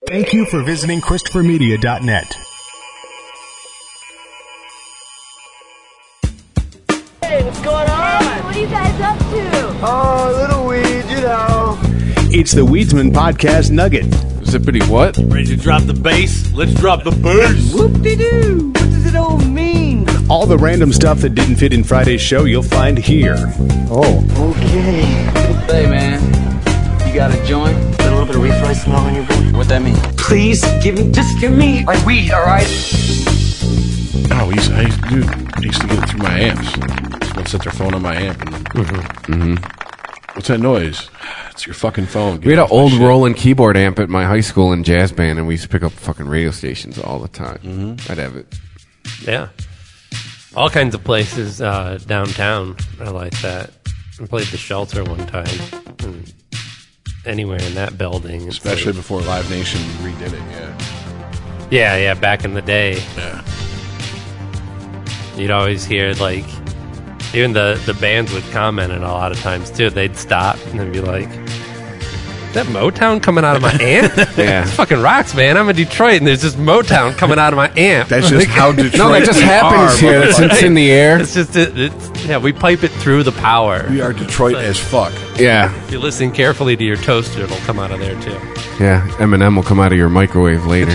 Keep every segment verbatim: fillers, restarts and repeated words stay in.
Thank you for visiting Christopher Media dot net. Hey, what's going on? Hey, what are you guys up to? Oh, a little weed, you know. It's the Weedsman Podcast Nugget. Zippity what? Ready to drop the bass? Let's drop the bass. Whoop-de-doo. What does it all mean? All the random stuff that didn't fit in Friday's show you'll find here. Oh, okay. Hey, man. You got a joint? Got a little bit of refried smell on your boy? What that mean? Please, give me, just give me my weed, all right? Oh, he's, I used to, dude, I used to get it through my amps. Someone set their phone on my amp. And, mm-hmm. What's that noise? It's your fucking phone. Get we had an old shit. Roland keyboard amp at my high school in jazz band, and we used to pick up fucking radio stations all the time. Mm-hmm. I'd have it. Yeah. All kinds of places uh, downtown are like that. I played the Shelter one time. And anywhere in that building. Especially like, before Live Nation redid it, yeah. Yeah, yeah, back in the day. Yeah. You'd always hear, like, even the, the bands would comment it a lot of times, too. They'd stop and they'd be like, is that Motown coming out of my amp? Yeah. This fucking rocks, man. I'm in Detroit, and there's just Motown coming out of my amp. That's just how Detroit No, that just happens are, here. It's, it's in the air. It's just, it, it's, yeah, we pipe it through the power. We are Detroit Like, as fuck. Yeah. If you listen carefully to your toaster, it'll come out of there, too. Yeah. Eminem will come out of your microwave later.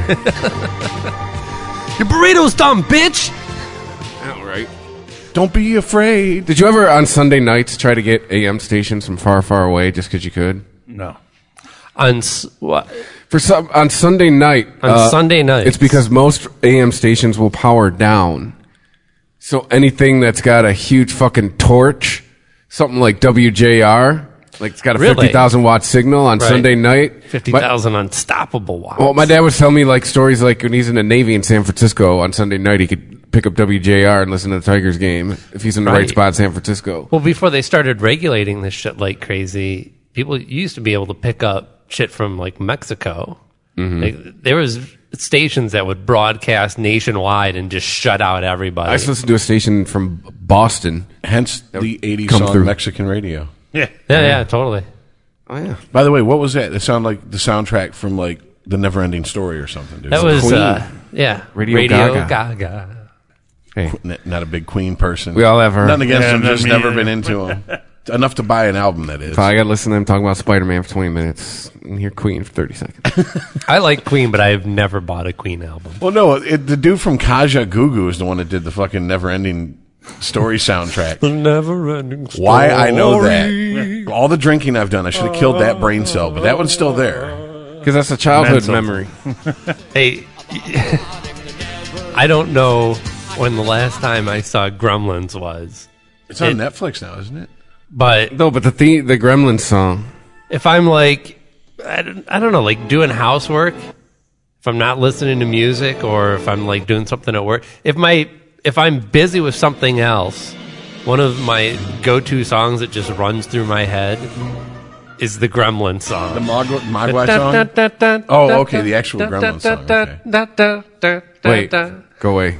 Your burrito's done, bitch! All right. Don't be afraid. Did you ever on Sunday nights try to get A M stations from far, far away just because you could? No. On s- what? For some on Sunday night. On uh, Sunday nights. It's because most A M stations will power down. So anything that's got a huge fucking torch, something like W J R, like it's got a Really? fifty thousand watt signal on Right. Sunday night. fifty thousand unstoppable watts. Well, my dad was telling me like stories like when he's in the Navy in San Francisco on Sunday night, he could pick up W J R and listen to the Tigers game if he's in the right, Right. spot in San Francisco. Well, before they started regulating this shit like crazy, people used to be able to pick up shit from like Mexico. Mm-hmm. Like, there was stations that would broadcast nationwide and just shut out everybody. I used to listen to a station from Boston. Hence the eighties come song through. Mexican radio. Yeah. yeah, yeah, totally. Oh yeah, By the way, what was that? It sounded like the soundtrack from like The Never-Ending Story or something, dude. That was, Queen. uh, yeah, Radio Gaga. Gaga. hey, N- not a big Queen person. we all have her. Nothing against Yeah, them, not just me never either. been into them. Enough to buy an album, that is. I got to listen to them talking about Spider-Man for twenty minutes and hear Queen for thirty seconds. I like Queen, but I've never bought a Queen album. Well, no, it, the dude from Kaja Gugu is the one that did the fucking Never-Ending Story soundtrack. Never ending story. Why I know that? All the drinking I've done, I should have killed that brain cell, but that one's still there. Because that's a childhood Mental. memory. Hey, I don't know when the last time I saw Gremlins was, It's on It- Netflix now, isn't it? but No, but the the, the Gremlins song. if I'm like, I don't, I don't know, like doing housework, if I'm not listening to music, or if I'm like doing something at work, if my if I'm busy with something else, one of my go-to songs that just runs through my head is the Gremlin song. The Mogwai Mogwai song? Oh, okay, the actual Gremlin song, okay. Wait, go away.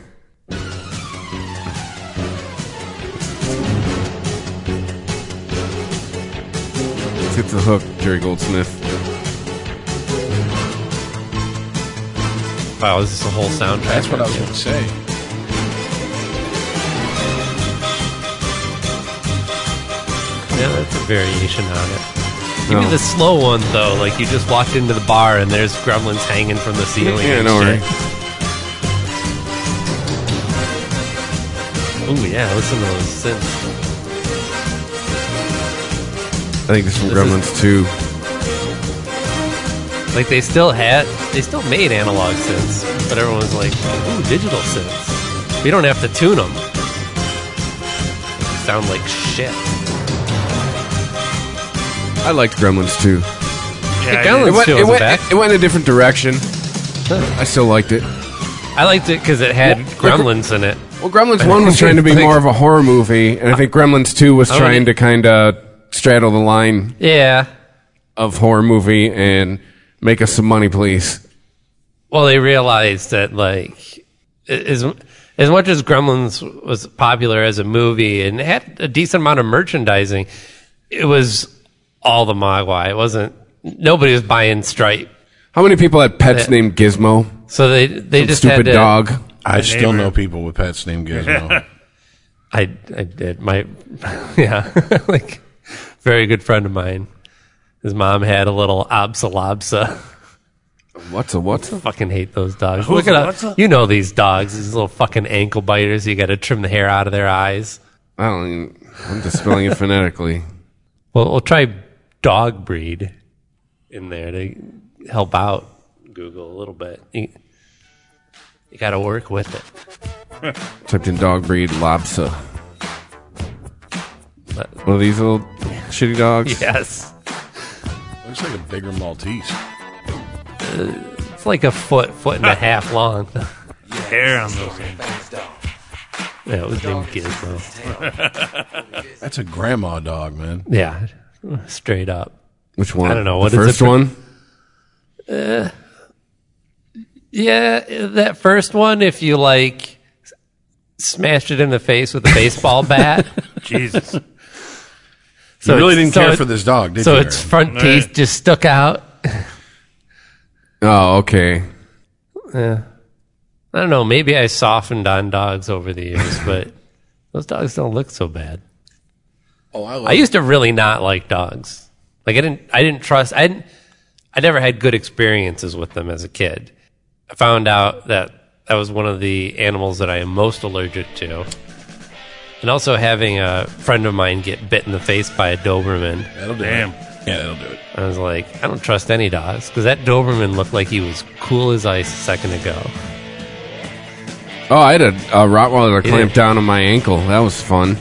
Let's get to the hook, Jerry Goldsmith. Wow, is this a whole soundtrack? That's what I was going to say. Yeah, that's a variation on it. Give me No. the slow one though, like you just walked into the bar and there's gremlins hanging from the ceiling. Yeah, and no, shit. right? Ooh, yeah, listen to those synths. I think this is from This Gremlins is- two. Like they still had, they still made analog synths, but everyone was like, ooh, digital synths. We don't have to tune them. They sound like shit. I liked Gremlins two. Yeah, I Gremlins It went, two it, wasn't went, bad. it went in a different direction. I still liked it. I liked it because it had Well, gremlins in it. Well, Gremlins one was trying to be Like- more of a horror movie, and I think Gremlins two was I trying wanna- to kind of straddle the line Yeah. of horror movie and make us some money, please. Well, they realized that, like, as, as much as Gremlins was popular as a movie and had a decent amount of merchandising, it was all the Mogwai. It wasn't, nobody was buying Stripe. How many people had pets Yeah. named Gizmo? So they they Some just stupid had to, dog. I still neighbor. know people with pets named Gizmo. I I did my yeah like very good friend of mine. His mom had a little Absa Labsa. What's a what's a? Fucking hate those dogs. Who's Look at what's a, a- you know these dogs, these little fucking ankle biters. You got to trim the hair out of their eyes. I don't even. I'm just spelling it phonetically. Well, we'll try dog breed in there to help out Google a little bit. You, you got to work with it. Typed in dog breed Labsa. One of these little shitty dogs. Yes. Looks like a bigger Maltese. It's like a foot, foot and a half long. Hair on those things. Yeah, it was named Gizmo. That's a grandma dog, man. Yeah, straight up. Which one? I don't know. The What is first it? one? Yeah, that first one, if you like smashed it in the face with a baseball bat. Jesus. So you really it's- didn't so care it- for this dog, did So you? its front Right. teeth just stuck out. Oh, okay. Yeah. I don't know. Maybe I softened on dogs over the years, but those dogs don't look so bad. Oh, I love I used to really not like dogs. Like I didn't, I didn't trust. I didn't. I never had good experiences with them as a kid. I found out that that was one of the animals that I am most allergic to, and also having a friend of mine get bit in the face by a Doberman. That'll do Damn. it. Yeah, that'll do it. I was like, I don't trust any dogs because that Doberman looked like he was cool as ice a second ago. Oh, I had a, a Rottweiler You clamp did? down on my ankle. That was fun.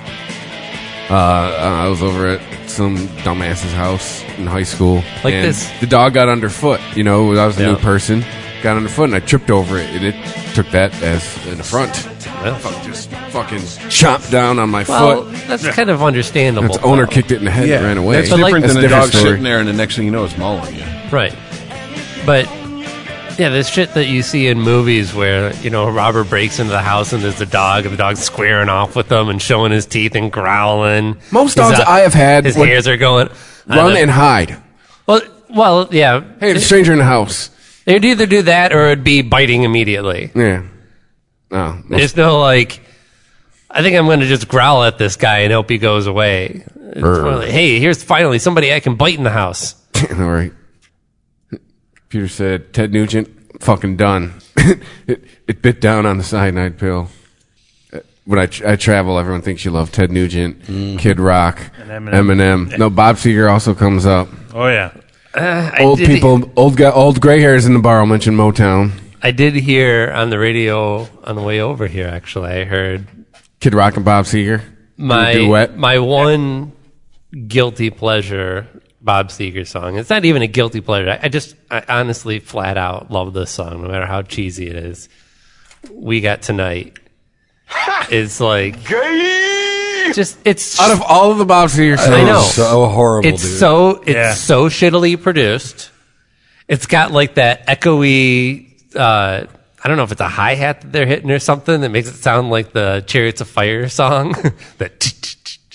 Uh, I was over at some dumbass's house in high school. Like and this- The dog got underfoot. You know, I was a Yeah. new person. Got underfoot, and I tripped over it, and it took that as an affront. Well, Fuck, just fucking chomped down on my well, foot. that's kind of understandable. Its owner though. kicked it in the head and ran away. That's But like- different That's than a a different dog story. sitting there and the next thing you know it's mauling you. Right. But yeah, there's shit that you see in movies where, you know, a robber breaks into the house and there's a dog and the dog's squaring off with them and showing his teeth and growling. Most His, dogs uh, I have had his would hairs are going. run uh, and hide. well, well, yeah. Hey, there's a stranger in the house. It'd either do that or it'd be biting immediately. Yeah. Oh, There's no like, I think I'm going to just growl at this guy and hope he goes away. It's Brr. more like, hey, here's finally somebody I can bite in the house. all right. Computer said, Ted Nugent, fucking done. it, it bit down on the cyanide pill. Uh, When I, I travel, everyone thinks you love Ted Nugent, Kid Rock, Eminem. Eminem. No, Bob Seger also comes up. Oh, yeah. Uh, I Old did- people, old guy, old gray hairs in the bar will mention Motown. I did hear on the radio on the way over here, actually, I heard Kid Rock and Bob Seger. my duet. my one guilty pleasure Bob Seger song. It's not even a guilty pleasure. I, I just, I honestly, flat out love this song, no matter how cheesy it is. We Got Tonight. It's like just it's Out of all of the Bob Seger songs, I know. So horrible, it's dude. so it's Yeah. so shittily produced. It's got like that echoey. Uh, I don't know if it's a hi hat that they're hitting or something that makes it sound like the Chariots of Fire song. That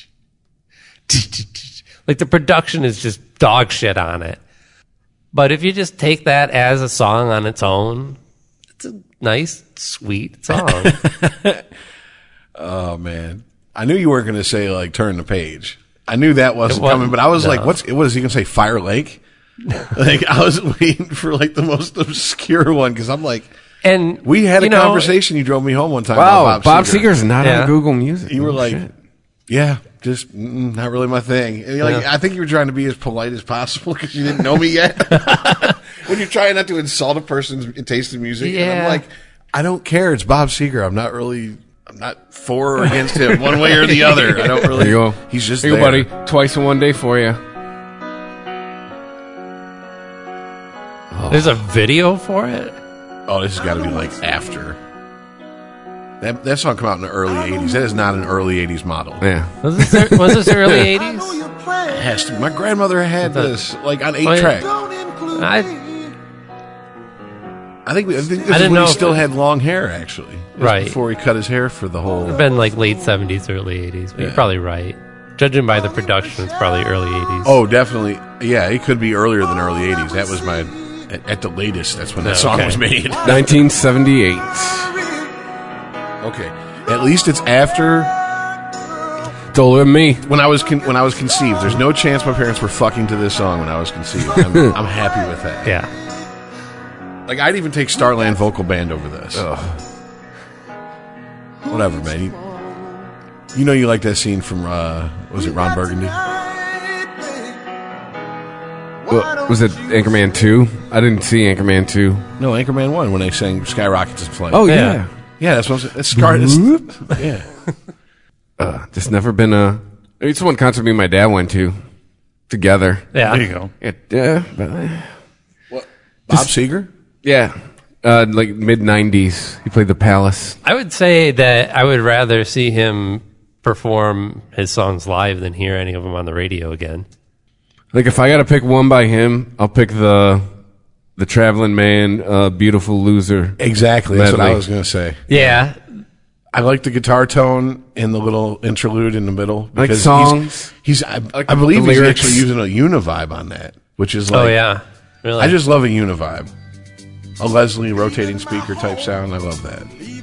like the production is just dog shit on it. But if you just take that as a song on its own, it's a nice, sweet song. Oh man, I knew you weren't going to say like turn the page. I knew that wasn't It wasn't, coming, but I was no. like, "What's? What is he going to say? Fire Lake?" Like I was waiting for like the most obscure one because I'm like, And we had a you know, conversation. You drove me home one time. wow, about Bob, Bob Seger. Seger's not Yeah. on Google Music. You were Oh, like, shit. "Yeah, just mm, not really my thing." And you're like, Yeah. I think you were trying to be as polite as possible because you didn't know me yet. When you're trying not to insult a person's taste in music, and Yeah. I'm like, I don't care. It's Bob Seger. I'm not really. I'm not for or against him one way or the other. I don't really. There you go. He's just Here you there. go, buddy. Twice in one day for you. there's a video for it. Oh, this has got to be like after. That that song came out in the early eighties. That is not an early eighties model. Yeah. Was this was this early eighties? It has to. My grandmother had this like on eight Oh, yeah. track. I I think I think this I is didn't when know he if still it- had long hair. Actually, This was Right. before he cut his hair for the whole. It's been like late seventies, early eighties. But Yeah. you're probably right. Judging by the production, it's probably early eighties. Oh, definitely. Yeah, it could be earlier than early eighties. That was my At, at the latest, that's when that Oh, song okay. was made. nineteen seventy-eight. Okay, at least it's after It's older than me. when I was con- when I was conceived. There's no chance my parents were fucking to this song when I was conceived. I'm, I'm happy with that. Yeah. Like I'd even take Starland Vocal Band over this. Whatever, man. You, you know you like that scene from uh, was it Ron Burgundy? Well, was it Anchorman two? I didn't see Anchorman two. No, Anchorman one when they sang "Skyrockets is Flight." Oh, Yeah. yeah. yeah, that's what I'm saying. It's Scar. It's, yeah, Uh, just never been a... It's one concert me and my dad went to together. Yeah. There you go. It, yeah, but, uh, Bob Seger. yeah. Uh, like mid-nineties. He played the Palace. I would say that I would rather see him perform his songs live than hear any of them on the radio again. Like, if I got to pick one by him, I'll pick the the Traveling Man, uh, Beautiful Loser. Exactly. That's what I Medley. was going to say. Yeah. I like the guitar tone and the little interlude in the middle. Like because songs. He's, he's I, like I believe the he's lyrics. actually using a univibe on that, which is like. Oh, yeah. Really? I just love a univibe. A Leslie rotating speaker type sound. I love that.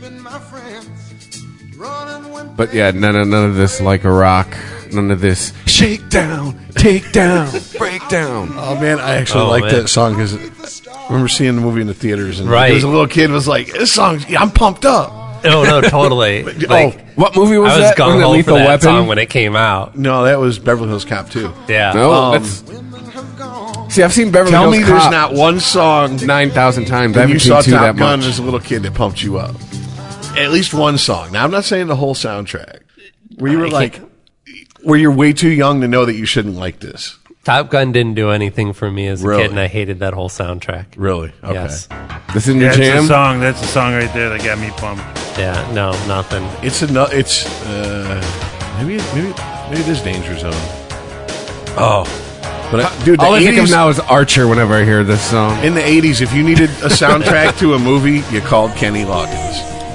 But yeah, none of, none of this like a rock. None of this shake down, take down, break down. Oh man, I actually Oh, like man. that song because I remember seeing the movie in the theaters and Right. as a little kid was like, "This song's yeah, I'm pumped up." Oh, no, totally. Like, oh, What movie was I was that? gung Wasn't it ho Lethal for that Weapon? song when it came out. no, that was Beverly Hills Cop two. Yeah. No, Um, that's. See, I've seen Beverly Tell Hills me there's Cop not one song nine thousand times. I when haven't you seen saw two Top that Gun much. as a little kid that pumped you up. At least one song. Now I'm not saying the whole soundtrack. Where you were I like, can't- where you're way too young to know that you shouldn't like this. Top Gun didn't do anything for me as a Really? kid, and I hated that whole soundtrack. Really? Okay. Yes. This in Yeah, your it's jam? a song. That's the song right there that got me pumped. Yeah, no, nothing. It's a no, it's uh, maybe maybe maybe it is Danger Zone. Oh, but I, dude, the All I think of eighties now is Archer whenever I hear this song. in the eighties, if you needed a soundtrack to a movie, you called Kenny Loggins.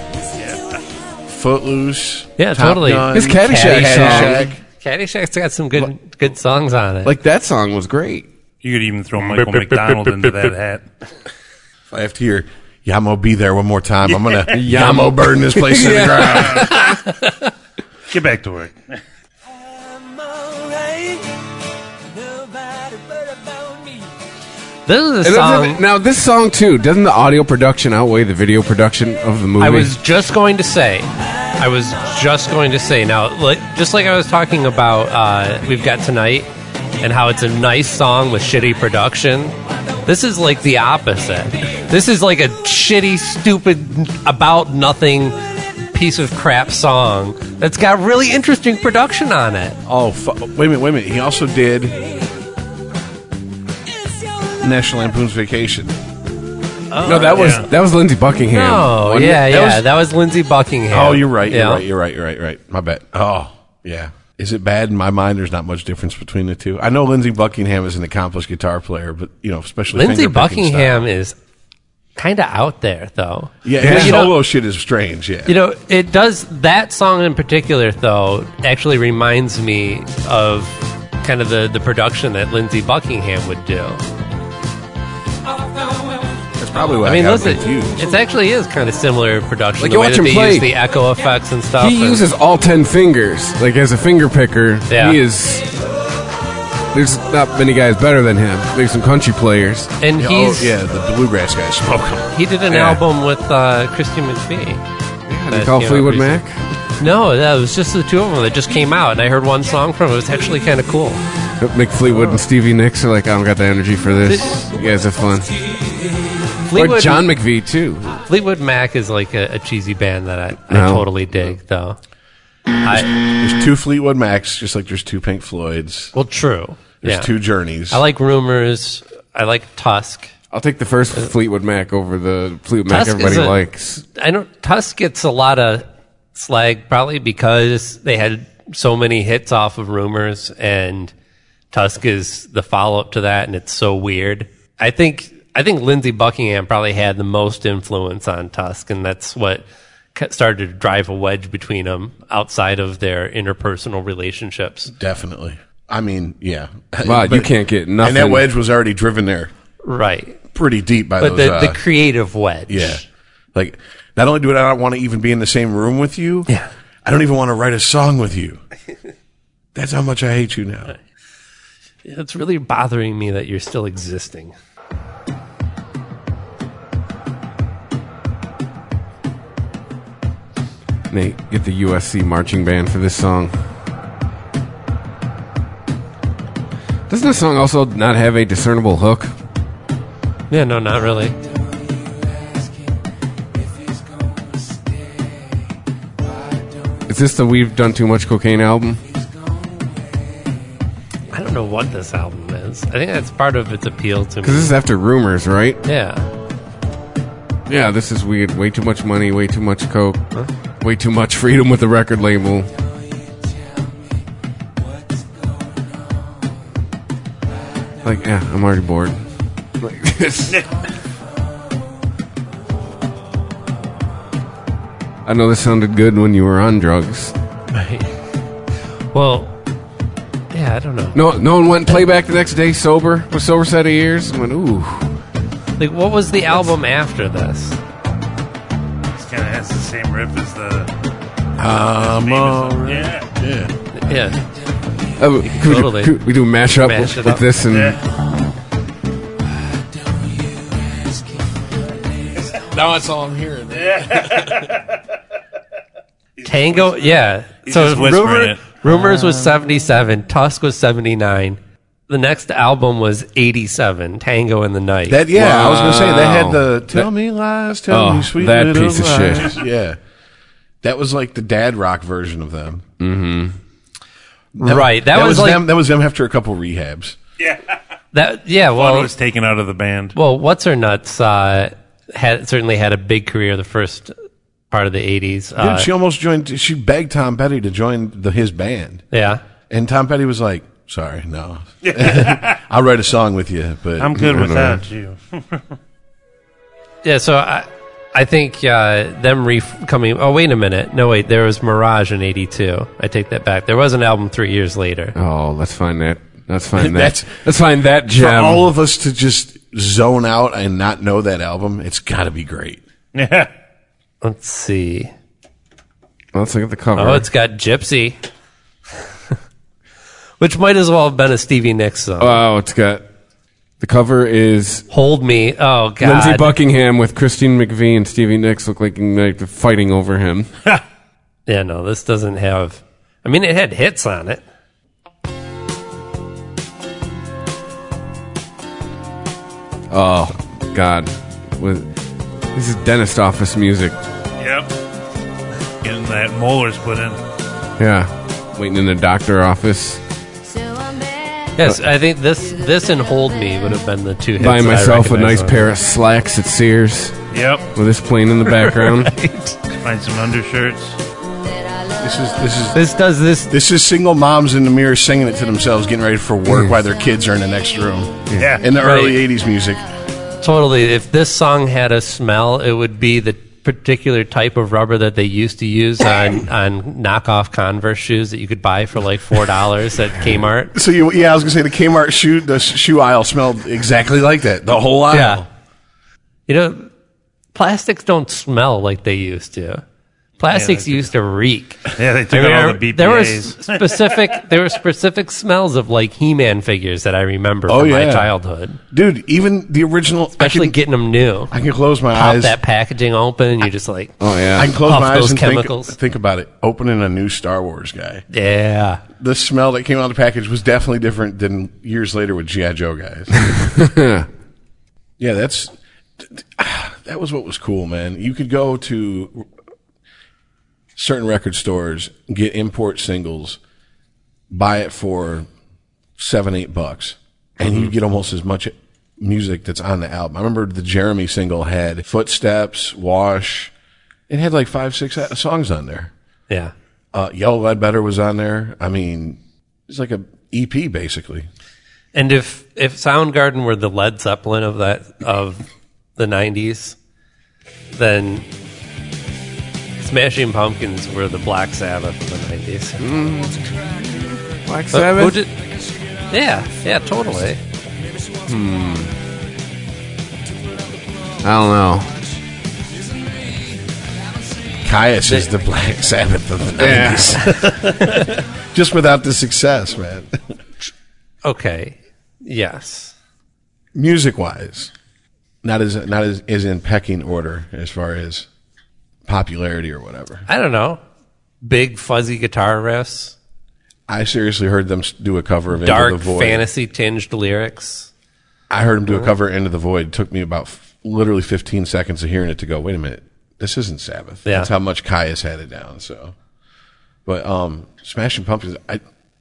Footloose. Yeah, Top totally. Gun, His Caddyshack Caddyshack. song. Caddyshack's got some good good songs on it. Like, that song was great. You could even throw Michael McDonald into that hat. If I have to hear Yamo be there one more time, I'm gonna Yamo burn this place to the ground. Get back to work. This is a And song. doesn't- now, this song, too, doesn't the audio production outweigh the video production of the movie? I was just going to say. I was just going to say. Now, like, just like I was talking about, uh, We've Got Tonight, and how it's a nice song with shitty production. This is like the opposite. This is like a shitty, stupid, about nothing piece of crap song that's got really interesting production on it. Oh, fu- wait a minute, wait a minute. He also did National Lampoon's Vacation. no, that was yeah. that was Lindsey Buckingham. Oh, wasn't it? yeah, That yeah. was- that was Lindsey Buckingham. Oh, you're right. You're Yeah. right. You're right. You're right. You're right. My bad. Oh, yeah. Is it bad? In my mind, there's not much difference between the two. I know Lindsey Buckingham is an accomplished guitar player, but you know, especially Lindsey finger-picking Buckingham style. is kind of out there, though. Yeah, But, his you know- solo shit is strange. Yeah, You know, it does, that song in particular, though, actually reminds me of kind of the, the production that Lindsey Buckingham would do. that's probably why I, I mean, got listen, confused. it actually is kind of similar production. Like, the you way watch that him they play. use the echo effects and stuff. He and- uses all ten fingers, like as a finger picker. Yeah. He is. There's not many guys better than him. There's some country players. and Yeah, he's, oh, yeah, the bluegrass guys smoke 'em. he did an Yeah. album with uh, Christy McVie. How do you That call came out Fleetwood recently. Mac? No, that was just the two of them that just came out, and I heard one song from it. It was actually kind of cool. Mick Fleetwood and Stevie Nicks are like, I don't got the energy for this. You guys have fun. Or Fleetwood, John McVie too. Fleetwood Mac is like a, a cheesy band that I, I No. totally dig, though. I, There's two Fleetwood Macs, just like there's two Pink Floyds. well, true. There's Yeah. two Journeys. I like Rumors. I like Tusk. I'll take the first Fleetwood Mac over the Fleetwood Mac Tusk everybody is a- likes. I know Tusk gets a lot of slag probably because they had so many hits off of Rumors, and Tusk is the follow up to that, and it's so weird. I think I think Lindsey Buckingham probably had the most influence on Tusk, and that's what ca- started to drive a wedge between them outside of their interpersonal relationships. Definitely. I mean, yeah. Wow, you But- can't get nothing. And that wedge was already driven there. Right. pretty deep by but those. the, uh, the creative wedge. yeah, like not only do I not want to even be in the same room with you, Yeah. I don't even want to write a song with you. That's how much I hate you now. It's really bothering me that you're still existing. Nate, get the U S C marching band for this song. Doesn't this song also not have a discernible hook? Yeah, no, not really. Is this the We've Done Too Much Cocaine album? I don't know what this album is. I think that's part of its appeal to me. Because this is after Rumors, right? Yeah. Yeah, this is weird. Way too much money, way too much coke, huh? Way too much freedom with the record label. Like, yeah, I'm already bored. Like this. I know this sounded good when you were on drugs. Right. Well, yeah, I don't know. No, no one went and played back the next day sober with sober set of ears and went, ooh. Like, what was the album after this? It's kind of has the same riff as the. Um, famous- yeah. yeah. Yeah. Uh, could Totally. we, do, could we do a mashup Mash with, it with up. this and Yeah. Now that's all I'm hearing. Tango, yeah. He's So just whispering Rumor, it. Rumors was seventy-seven. Tusk was seventy-nine. The next album was eighty-seven. Tango in the Night. That yeah, I was gonna say they had Wow. the "Tell Me Lies, Tell Oh, Me Sweet that Little piece of Lies." shit. Yeah, that was like the dad rock version of them. Mm-hmm. right. That, That, was, was like them. That was them after a couple rehabs. that. Yeah. One Well, was taken out of the band. well, what's her nuts? Uh, had certainly had a big career the first part of the eighties. Dude, Uh, she almost joined. She begged Tom Petty to join the, his band, yeah. and Tom Petty was like, "Sorry, no, I'll write a song with you, but I'm good I don't without you. Yeah. So I, I think uh, them re- coming. Oh, wait a minute. No, wait. There was Mirage in eighty-two. I take that back. There was an album three years later. Oh, let's find that. Let's find that. That's- let's find that for gem. all of us to just zone out and not know that album, it's got to be great." Yeah. Let's see. Let's look at the cover. Oh, it's got Gypsy. Which might as well have been a Stevie Nicks song. Oh, it's got the cover is Hold Me. Oh, God. Lindsey Buckingham with Christine McVie and Stevie Nicks look like, like they're fighting over him. Yeah, no, this doesn't have. I mean, it had hits on it. Oh God, with this is dentist office music. Yep. Getting that molars put in. Yeah, waiting in the doctor office. Yes, I think this this and Hold Me would have been the two hits. Buying that I myself a recognize nice on pair of slacks at Sears Yep. with this playing in the background. it. Right. Find some undershirts. This is this is This does this. this is single moms in the mirror singing it to themselves, getting ready for work while their kids are in the next room. Yeah. In the Right. early eighties music. Totally. If this song had a smell, it would be the particular type of rubber that they used to use on, on knockoff Converse shoes that you could buy for like four dollars at Kmart. So you, yeah, I was gonna say the Kmart shoe, the shoe aisle smelled exactly like that. The whole aisle. Yeah. You know, plastics don't smell like they used to. Plastics Yeah, they used to reek. Yeah, they took I mean, out all the B P As. there was specific there were specific smells of like He-Man figures that I remember Oh, from my yeah. childhood, Dude, even the original. especially I can, getting them new. I can close my Pop eyes. that packaging open, and you're just like, Oh yeah, I can close Puff my eyes those and chemicals. think, think about it. Opening a new Star Wars guy. yeah. The smell that came out of the package was definitely different than years later with G I. Joe guys. Yeah, that's that was what was cool, man. You could go to certain record stores, get import singles, buy it for seven, eight bucks, and you get almost as much music that's on the album. I remember the Jeremy single had Footsteps, Wash. It had like five, six songs on there. Yeah. Uh, Yellow Ledbetter was on there. I mean, it's like a E P basically. And if if Soundgarden were the Led Zeppelin of that of the nineties, then Smashing Pumpkins were the Black Sabbath of the nineties. Black But Sabbath. who did- yeah, yeah, totally. don't know. Caius is the Black Sabbath of the nineties. Just without the success, man. Okay. Yes. Music-wise, not as not as, as in pecking order as far as popularity or whatever. I don't know. Big fuzzy guitar riffs. I seriously heard them do a cover of Dark Into the Void. fantasy tinged lyrics. I heard them do a cover of Into the Void. It took me about f- literally fifteen seconds of hearing it to go, wait a minute, this isn't Sabbath. Yeah. That's how much Caius had it down. So, but um, Smashing Pumpkins, I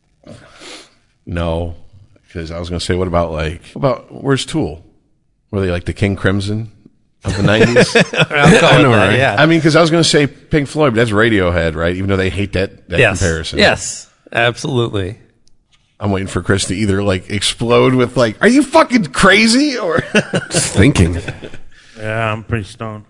no, because I was going to say, what about like, what about where's Tool? Were they like the King Crimson of the nineties? I know, right? Yeah. I mean, because I was going to say Pink Floyd, but that's Radiohead, right? Even though they hate that that yes. comparison. Yes, absolutely. I'm waiting for Chris to either like explode with like, "Are you fucking crazy?" or Just thinking. Yeah, I'm pretty stoned.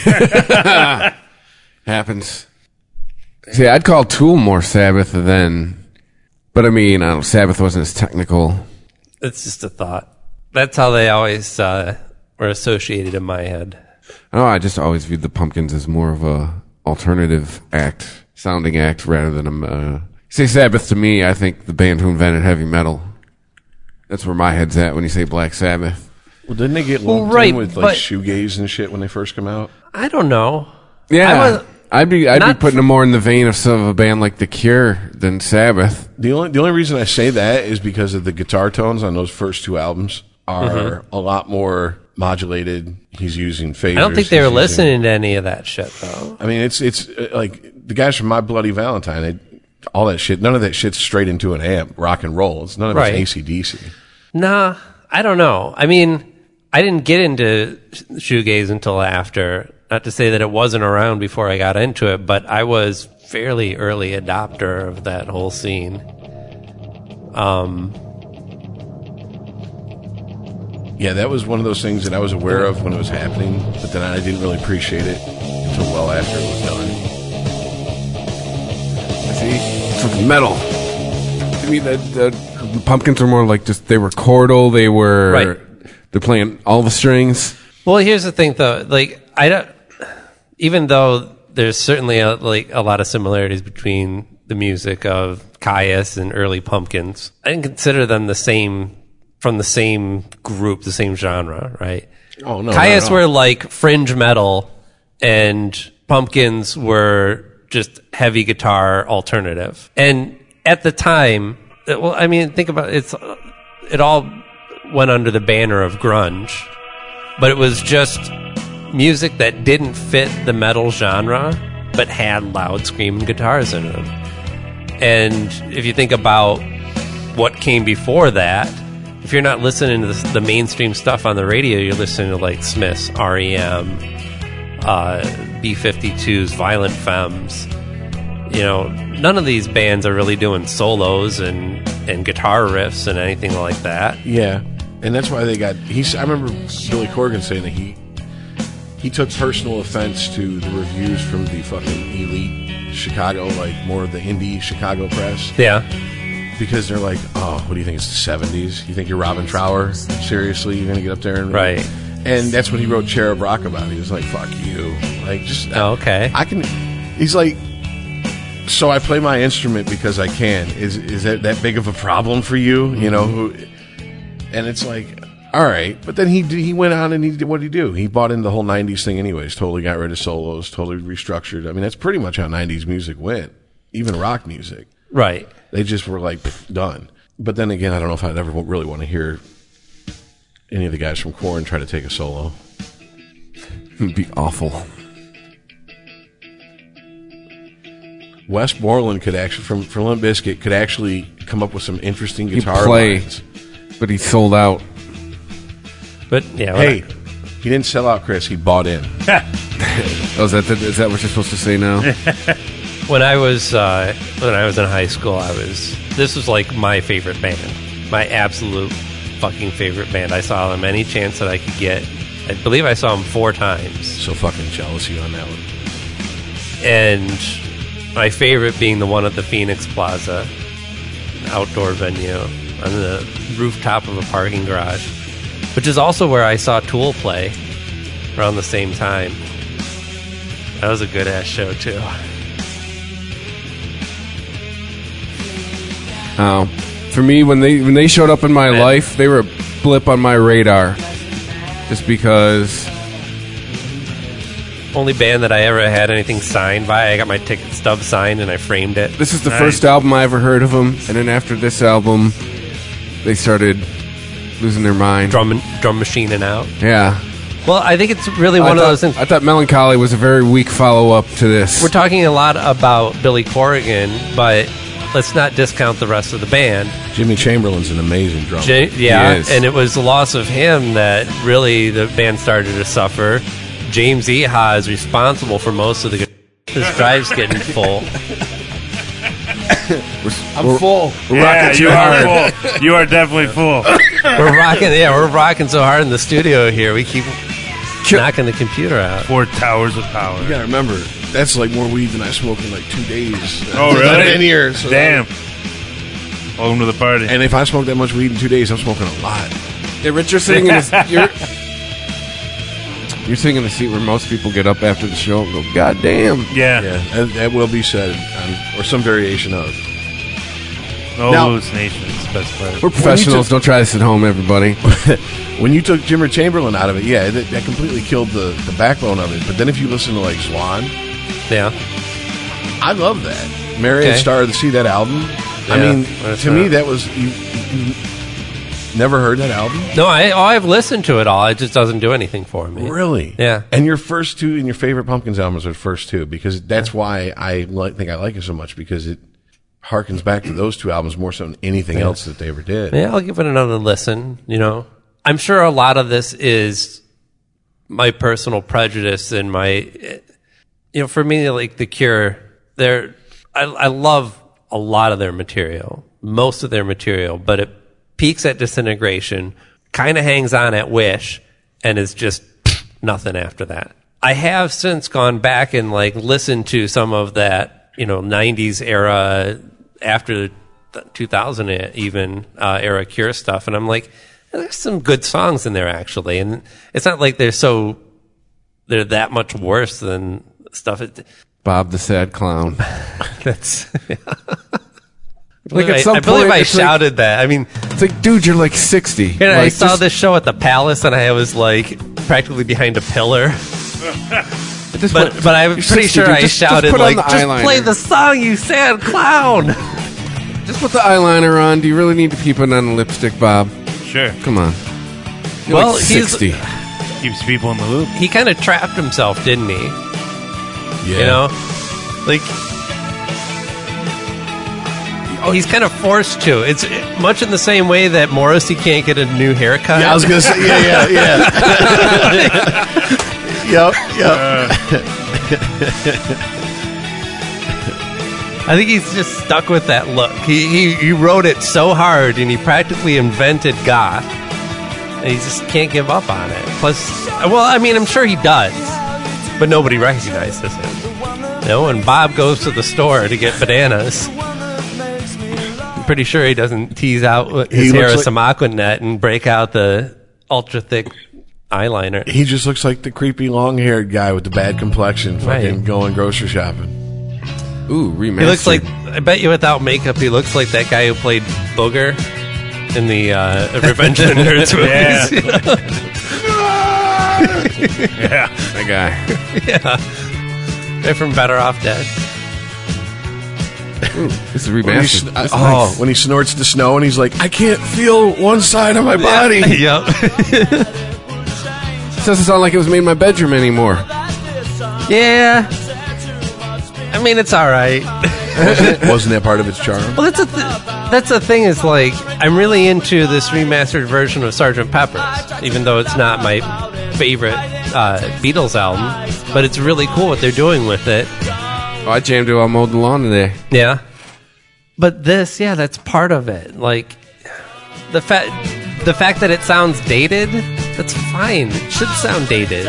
Happens. See, I'd call Tool more Sabbath than, but I mean, I don't know, Sabbath wasn't as technical. It's just a thought. That's how they always uh, were associated in my head. Oh, I just always viewed the Pumpkins as more of a alternative act, sounding act, rather than a. Uh, say Sabbath to me, I think the band who invented heavy metal. That's where my head's at when you say Black Sabbath. Well, didn't they get Well, lumped right, in with like but- shoegaze and shit when they first come out? I don't know. Yeah, I was- I'd be I'd be not- putting them more in the vein of some of a band like The Cure than Sabbath. The only the only reason I say that is because of the guitar tones on those first two albums are Mm-hmm. a lot more modulated. He's using phasers. I don't think they were He's using- listening to any of that shit, though. I mean, it's it's uh, like the guys from My Bloody Valentine. They, all that shit. None of that shit's straight into an amp. Rock and roll. It's none of Right. it's A C D C. Nah, I don't know. I mean, I didn't get into shoegaze until after. Not to say that it wasn't around before I got into it, but I was fairly early adopter of that whole scene. Um, Yeah, that was one of those things that I was aware of when it was happening, but then I didn't really appreciate it until well after it was done. See, it's fucking metal. I mean, the, the, the Pumpkins are more like just they were chordal. They were Right. they're playing all the strings. well, here's the thing, though. Like, I don't. Even though there's certainly a, like a lot of similarities between the music of Caius and early Pumpkins, I didn't consider them the same from the same group, the same genre, right? Oh no, Caius not at all. were like fringe metal, and Pumpkins were just heavy guitar alternative. And at the time, well, I mean, think about it, it's it all went under the banner of grunge, but it was just music that didn't fit the metal genre, but had loud screaming guitars in them. And if you think about what came before that, if you're not listening to the, the mainstream stuff on the radio, you're listening to like Smiths, R E M, uh, B fifty-twos, Violent Femmes. You know, none of these bands are really doing solos and, and guitar riffs and anything like that. Yeah, and that's why they got. He's. I remember Billy Corgan saying that he he took personal offense to the reviews from the fucking elite Chicago, like more of the indie Chicago press. Yeah. Because they're like, oh, what do you think? It's the seventies? You think you're Robin Trower? Seriously? You're going to get up there and... Right. And that's what he wrote Cherub Rock about. He was like, fuck you. Like, just... Oh, okay. I can... He's like, so I play my instrument because I can. Is is that that big of a problem for you? You know? Who? And it's like, all right. But then he he went on and he did, what did he do? He bought into the whole nineties thing anyways. Totally got rid of solos. Totally restructured. I mean, that's pretty much how nineties music went. Even rock music. Right. They just were like done. But then again, I don't know if I'd ever really want to hear any of the guys from Korn try to take a solo. It'd be awful. Westmoreland could actually, from, from Limp Bizkit, could actually come up with some interesting He'd guitar play, lines. but he sold out. But, yeah. Hey, he didn't sell out, Chris. He bought in. Oh, is that the, is that what you're supposed to say now? When I was uh, when I was in high school, I was this was like my favorite band, my absolute fucking favorite band. I saw them any chance that I could get. I believe I saw them four times, So fucking jealous of you on that one. and my favorite being the one at the Phoenix Plaza, an outdoor venue on the rooftop of a parking garage, which is also where I saw Tool play. around the same time. That was a good ass show too. Oh, for me, when they when they showed up in my Man. life, they were a blip on my radar. Just because. Only band that I ever had anything signed by. I got my ticket stub signed and I framed it. This is the Nice. first album I ever heard of them, and then after this album, they started losing their mind. Drum drum machining out. Yeah. Well, I think it's really one I of thought, those things. I thought Melancholy was a very weak follow-up to this. We're talking a lot about Billy Corrigan, but let's not discount the rest of the band. Jimmy Chamberlain's an amazing drummer. J- yeah, He is. and it was the loss of him that really the band started to suffer. James Iha is responsible for most of the. His drive's getting full. I'm full. We're Yeah, rocking too you hard. are full. You are definitely full. We're rocking, yeah, we're rocking so hard in the studio here. We keep knocking the computer out. Four towers of power. You gotta remember, that's like more weed than I smoke in like two days. Oh, really? In here. So Damn. Welcome to the party. And if I smoke that much weed in two days, I'm smoking a lot. Yeah, Rich, you're sitting in the, you're, you're sitting in the seat where most people get up after the show and go, God damn. Yeah. Yeah, that, that will be said, um, or some variation of. No Now- hallucinations. Best part. We're professionals. Don't try this at home, everybody. When you took Jimmy Chamberlain out of it, yeah, that, that completely killed the, the backbone of it. But then if you listen to like Swan, Yeah. I love that. Mary Okay. and Star of the Sea, that album. I Yeah, mean, that's to me, not- that was you, you never heard that album. No, I, oh, I've listened to it all. It just doesn't do anything for me. Really? Yeah. And your first two and your favorite Pumpkins albums are the first two because that's why I like, think I like it so much because it harkens back to those two albums more so than anything else that they ever did. Yeah, I'll give it another listen. You know, I'm sure a lot of this is my personal prejudice and my, you know, for me, like The Cure, they're, I, I love a lot of their material, most of their material, but it peaks at Disintegration, kind of hangs on at Wish, and is just nothing after that. I have since gone back and like listened to some of that, you know, nineties era, after two thousand even uh, era Cure stuff, and I'm like, there's some good songs in there actually, and it's not like they're so they're that much worse than stuff. It, Bob the Sad Clown. that's Like I, at some I believe point, I it's like- shouted that. I mean, It's like, dude, you're like sixty. and I Like, saw just- this show at the Palace, and I was like practically behind a pillar. just But put- but I'm you're pretty sixty, sure dude. I Just- just shouted put on like, the just eyeliner." play the song, you sad clown. Just put the eyeliner on. Do you really need to keep it on the lipstick, Bob? Sure. Come on. You're Well, like he's- sixty. Keeps people in the loop. He kind of trapped himself, didn't he? Yeah. You know, like he's kind of forced to. It's much in the same way that Morrissey can't get a new haircut. Yeah, I was gonna say, yeah, yeah, yeah. yep, yep. I think he's just stuck with that look. He, he he wrote it so hard, and he practically invented goth, and he just can't give up on it. Plus, well, I mean, I'm sure he does, but nobody recognizes him. You know, when Bob goes to the store to get bananas, I'm pretty sure he doesn't tease out his He hair looks with some Aquanet and break out the ultra thick eyeliner. He just looks like the creepy long-haired guy with the bad complexion, fucking Right. going grocery shopping. Ooh, remastered. He looks like, I bet you without makeup, he looks like that guy who played Booger in the uh, Revenge of the Nerds movies. Yeah. You know? Yeah. that guy. Yeah. They're from Better Off Dead. Ooh, this is When he, remastered. sn- This is oh, nice. when he snorts the snow and he's like, I can't feel one side of my body. Yep. It doesn't sound like it was made in my bedroom anymore. Yeah. I mean, it's all right. Wasn't that part of its charm? Well, that's a th- that's the thing is like I'm really into this remastered version of Sergeant Pepper's, even though it's not my favorite uh, Beatles album, but it's really cool what they're doing with it. Oh, I jammed it while I mowed the lawn today. Yeah, but this, yeah, that's part of it. Like the fact the fact that it sounds dated, that's fine. It should sound dated.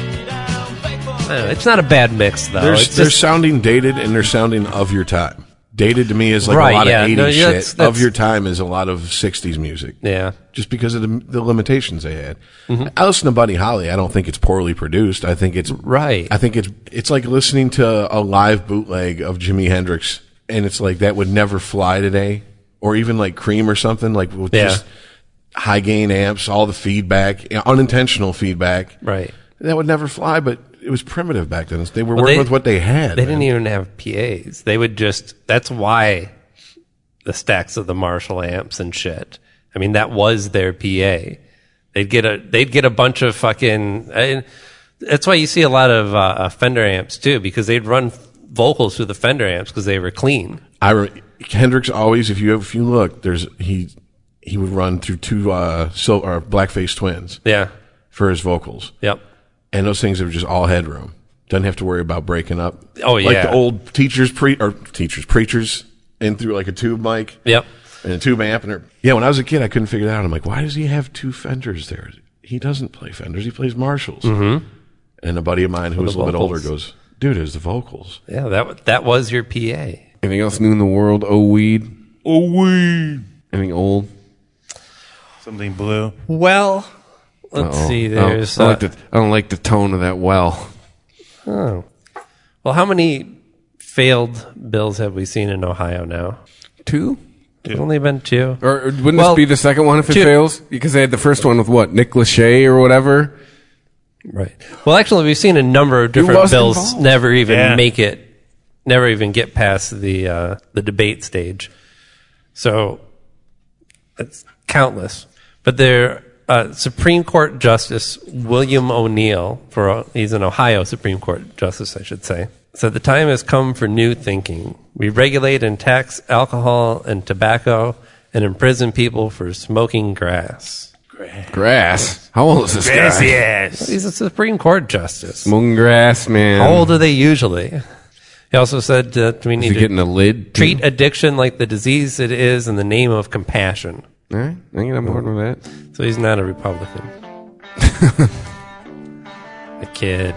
I don't know, it's not a bad mix though. They're, It's they're just- sounding dated and they're sounding of your time. Dated to me is like Right, a lot yeah. of eighties No, shit. that's- that's- Of your time is a lot of sixties music. Yeah. Just because of the, the limitations they had. Mm-hmm. I listen to Buddy Holly. I don't think it's poorly produced. I think it's Right. I think it's it's like listening to a live bootleg of Jimi Hendrix, and it's like that would never fly today, or even like Cream or something like with Yeah. just high gain amps, all the feedback, you know, unintentional feedback. Right. That would never fly, but it was primitive back then. They were Well, working they- with what they had. They man. didn't even have P As. They would just, that's why the stacks of the Marshall amps and shit. I mean, that was their P A. They'd get a, they'd get a bunch of fucking, and that's why you see a lot of uh, Fender amps too, because they'd run vocals through the Fender amps because they were clean. I re- Hendrix always, if you if you look, there's he he would run through two uh sil- or blackface twins Yeah. for his vocals, Yep. and those things are just all headroom. Doesn't have to worry about breaking up. Oh, like yeah. the old teachers pre or teachers preachers in through like a tube mic Yep. and a tube amp. And they're- yeah, when I was a kid, I couldn't figure that out. I'm like, why does he have two Fenders there? He doesn't play Fenders. He plays Marshalls. Mm-hmm. And a buddy of mine who was a the little bit older vocals. goes, dude, it's the vocals. Yeah. That, wa- that was your P A. Anything else new in the world? Oh, weed. Oh, weed. Anything old? Something blue. Well, let's Uh-oh. see. I don't- There's, I, uh, don't like the, I don't like the tone of that well. oh. Well, how many failed bills have we seen in Ohio now? Two? There's only been two. Or or wouldn't Well, this be the second one if it two- fails? Because they had the first one with what? Nick Lachey or whatever? Right. Well, actually, we've seen a number of different wasn't bills involved? never even Yeah. make it, never even get past the uh, the debate stage. So it's countless. But there, uh, Supreme Court Justice William O'Neill, for he's an Ohio Supreme Court Justice, I should say, said the time has come for new thinking. We regulate and tax alcohol and tobacco, and imprison people for smoking grass. Grass. How old is this Yes, guy? yes. He's a Supreme Court Justice. Smoking grass, man. How old are they usually? He also said that we Is need he to getting a lid? too? treat addiction like the disease it is in the name of compassion. All right. I think I'm bored with that. So he's not a Republican. A kid.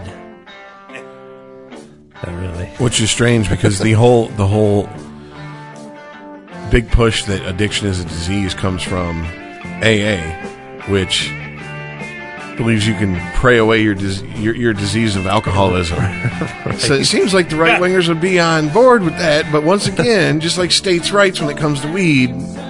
Not really. Which is strange because the whole the whole big push that addiction is a disease comes from A A, which believes you can pray away your dis- your, your disease of alcoholism. Right. So it seems like the right wingers would be on board with that, but once again, just like states' rights when it comes to weed,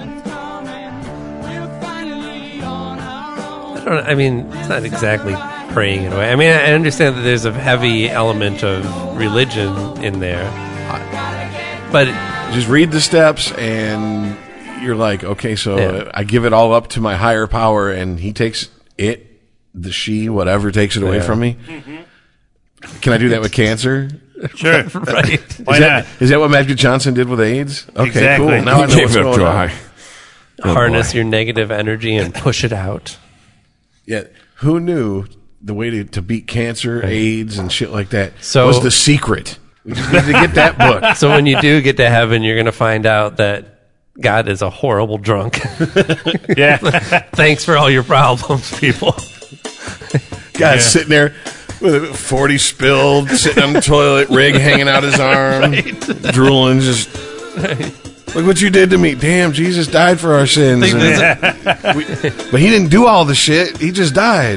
I don't. I mean, it's not exactly praying it away. I mean, I understand that there's a heavy element of religion in there, but just read the steps and you're like, okay, so Yeah. I give it all up to my higher power, and he takes it, the she, whatever takes it away Yeah. from me. Can I do that with cancer? Sure. right. Why is, not? that, is that what Matthew Johnson did with AIDS? Okay, Exactly. cool. Now I know He what's gave it up going to a on. high. Oh, Harness boy. your negative energy and push it out. Yeah, who knew the way to, to beat cancer, AIDS, and shit like that So- was the secret? We just need to get that book. So when you do get to heaven, you're going to find out that God is a horrible drunk. Yeah. Thanks for all your problems, people. Guy's sitting there with forty spilled, sitting on the toilet, rig hanging out his arm, drooling, just... Look what you did to me. Damn, Jesus died for our sins. Think And- this we- but he didn't do all the shit. He just died.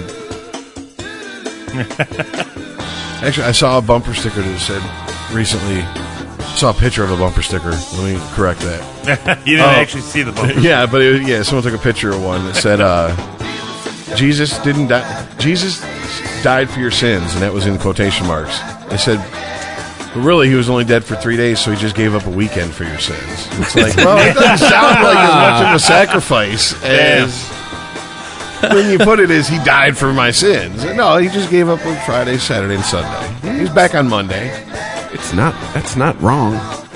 Actually, I saw a bumper sticker that said recently, saw a picture of a bumper sticker. Let me correct that. You didn't Oh. actually see the bumper. Yeah, but it, yeah, someone took a picture of one that said, uh, Jesus didn't die. Jesus died for your sins, and that was in quotation marks. They said, but really, he was only dead for three days, so he just gave up a weekend for your sins. It's like, well, it doesn't sound like as much of a sacrifice as when you put it as he died for my sins. No, he just gave up on Friday, Saturday, and Sunday. He's back on Monday. It's not. That's not wrong.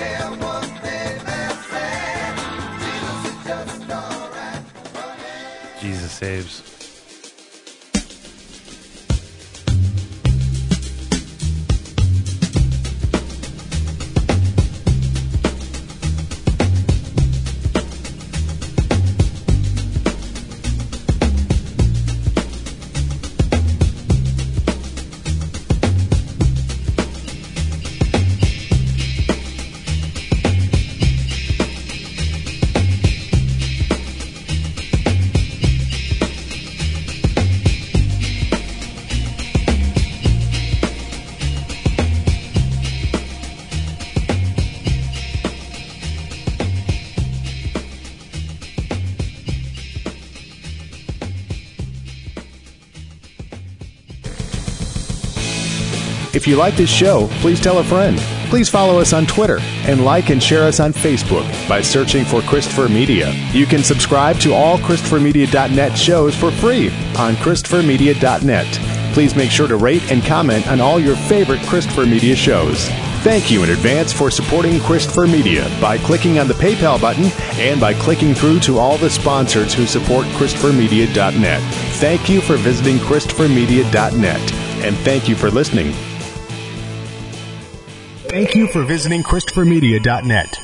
Jesus saves. If you like this show, please tell a friend. Please follow us on Twitter and like and share us on Facebook by searching for Christopher Media. You can subscribe to all Christopher Media dot net shows for free on Christopher Media dot net. Please make sure to rate and comment on all your favorite Christopher Media shows. Thank you in advance for supporting Christopher Media by clicking on the PayPal button and by clicking through to all the sponsors who support Christopher Media dot net. Thank you for visiting Christopher Media dot net, and thank you for listening. Thank you for visiting Christopher Media dot net.